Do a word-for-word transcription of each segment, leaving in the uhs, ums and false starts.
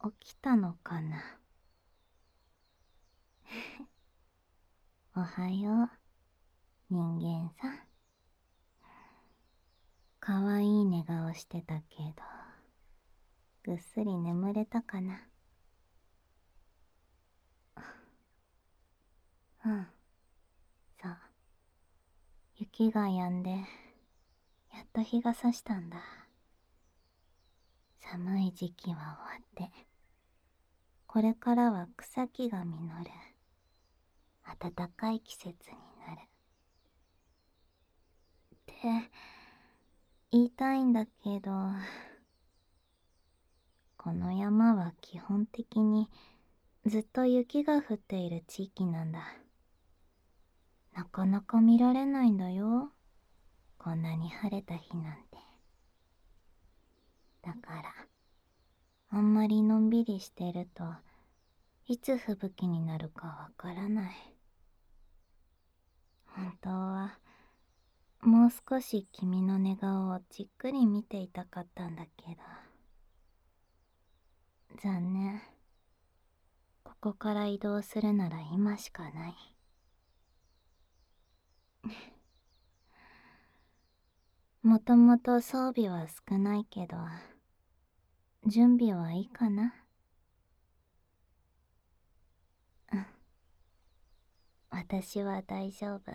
起きたのかな。おはよう、人間さん。かわいい寝顔してたけど、ぐっすり眠れたかな。うん。そう。雪が止んで、やっと日が差したんだ。寒い時期は終わって、これからは草木が実る、暖かい季節になる。って言いたいんだけど、この山は基本的にずっと雪が降っている地域なんだ。なかなか見られないんだよ、こんなに晴れた日なんて。だからあんまりのんびりしてるといつ吹雪になるかわからない。本当はもう少し君の寝顔をじっくり見ていたかったんだけど、残念。ここから移動するなら今しかない。もともと装備は少ないけど、準備はいいかな。うん。私は大丈夫。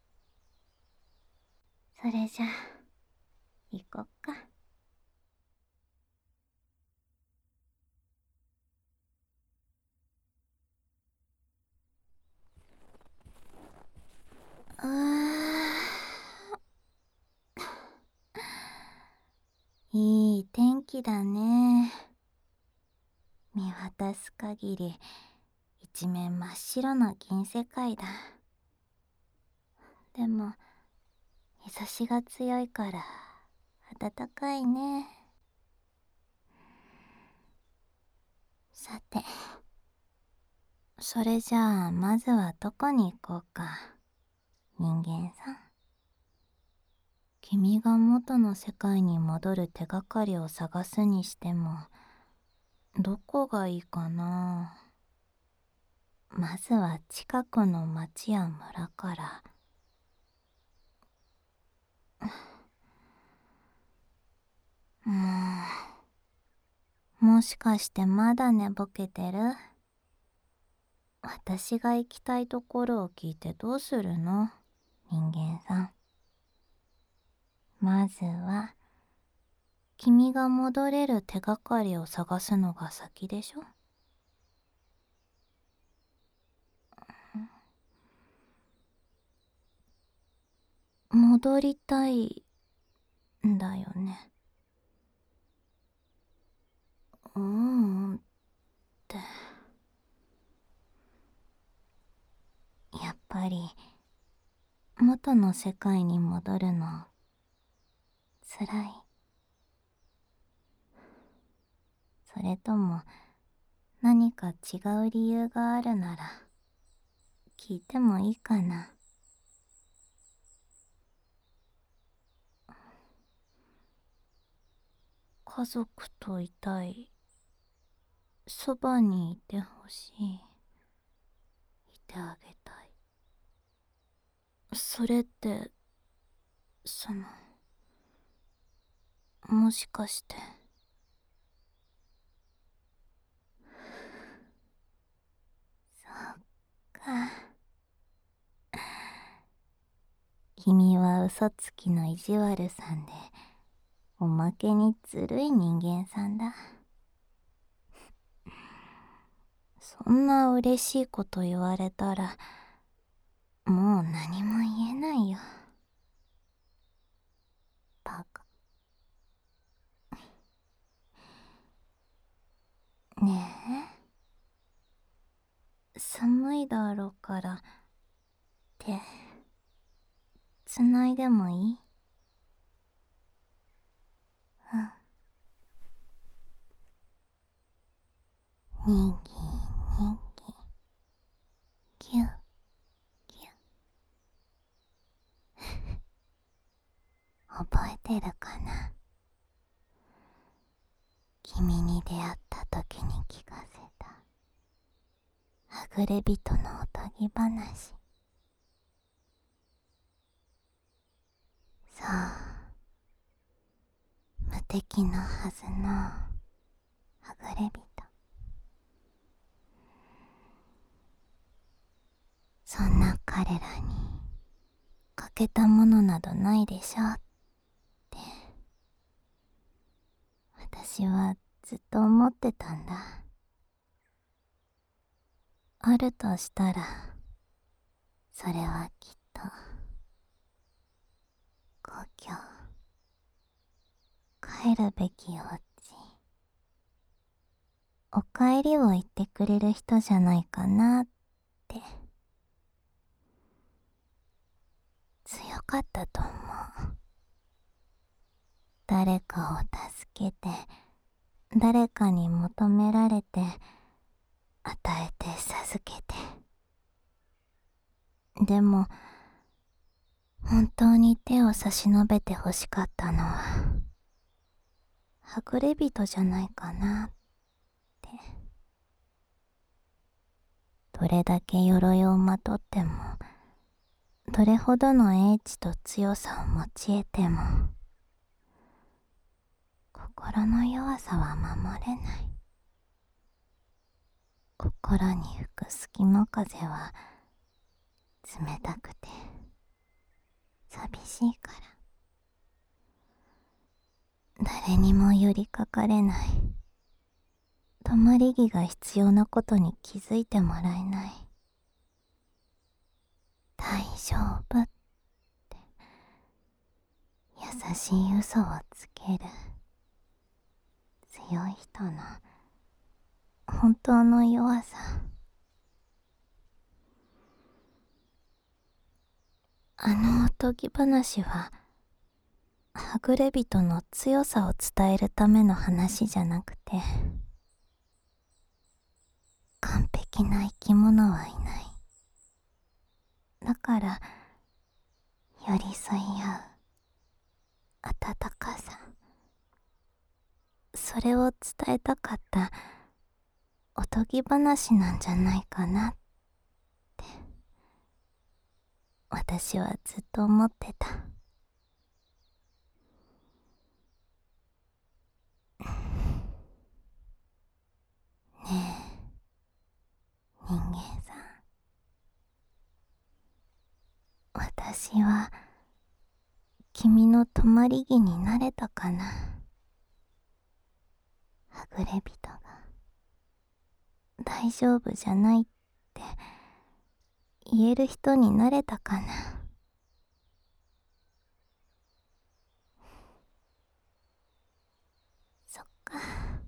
それじゃ行こっか。あー、いい天気だね。見渡す限り一面真っ白な銀世界だ。でも日差しが強いから暖かいね。さて、それじゃあまずはどこに行こうか、人間さん。君が元の世界に戻る手がかりを探すにしてもどこがいいかな。まずは近くの町や村から。もう、もしかしてまだ寝ぼけてる？私が行きたいところを聞いてどうするの、人間さん。まずは君が戻れる手がかりを探すのが先でしょ。戻りたいんだよね。うーんって、やっぱり元の世界に戻るのつらい？それとも何か違う理由があるなら聞いてもいいかな。家族といたい、そばにいてほしい、いてあげたい。それってそのもしかして。そっか。君は嘘つきの意地悪さんでおまけにずるい人間さんだ。そんな嬉しいこと言われたらもう何も言えないよ。バカ。ねえ、寒いだろうから手つないでもいい？うん。にぎにぎ、キュッキュッ。覚えてるかな？君に出会った時に着替ぐれ人のおとぎ話。そう、無敵のはずのはぐれ人。そんな彼らに欠けたものなどないでしょうって私はずっと思ってたんだ。あるとしたらそれはきっと故郷、帰るべきお家、お帰りを言ってくれる人じゃないかなって。強かったと思う。誰かを助けて、誰かに求められて、与えて授けて。でも本当に手を差し伸べて欲しかったのははぐれ人じゃないかなって。どれだけ鎧をまとっても、どれほどの英知と強さを持ち得ても、心の弱さは守れない。心に吹く隙間風は冷たくて寂しいから、誰にも寄りかかれない。止まり木が必要なことに気づいてもらえない。大丈夫って優しい嘘をつける強い人の本当の弱さ。あのおとぎ話ははぐれ人の強さを伝えるための話じゃなくて、完璧な生き物はいない。だから寄り添い合う温かさ、それを伝えたかったおとぎ話なんじゃないかなって私はずっと思ってた。ねえ人間さん、私は君の止まり木になれたかな。はぐれ人が大丈夫じゃないって言える人になれたかな。そっか。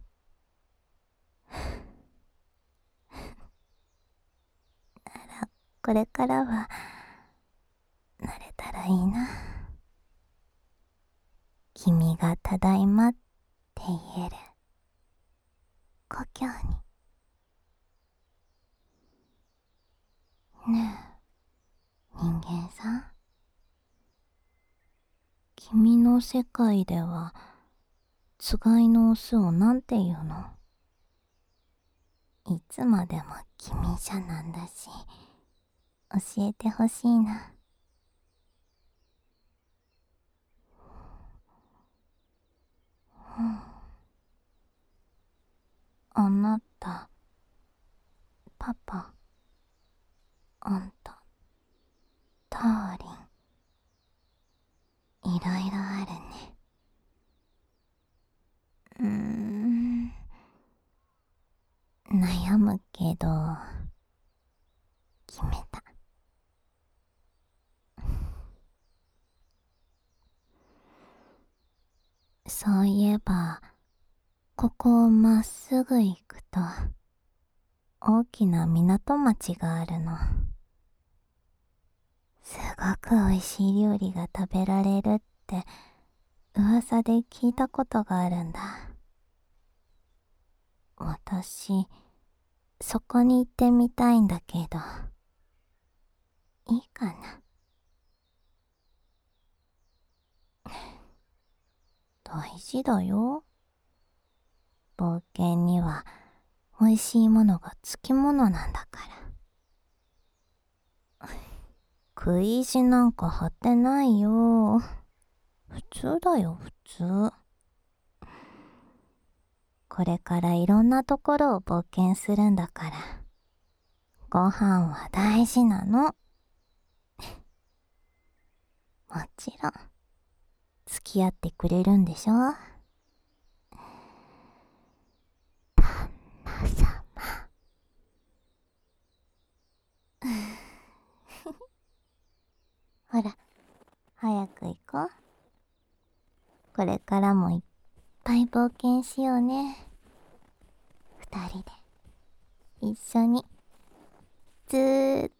ならこれからはなれたらいいな。君がただいまって言える故郷に。ねえ人間さん、君の世界ではつがいのオスをなんて言うの？いつまでも君じゃなんだし教えてほしいな。うん、あなた、パパ、あんた、ターリン、いろいろあるね。うーん、悩むけど決めた。そういえばここをまっすぐ行くと大きな港町があるの。すごくおいしい料理が食べられるって噂で聞いたことがあるんだ。私そこに行ってみたいんだけどいいかな？大事だよ。冒険には美味しいものがつきものなんだから。 不意地なんか張ってないよ。普通だよ、普通。これからいろんなところを冒険するんだから、ご飯は大事なの。もちろん、付き合ってくれるんでしょ？旦那様。ほら、早く行こう。これからもいっぱい冒険しようね。二人で、一緒に、ずーっ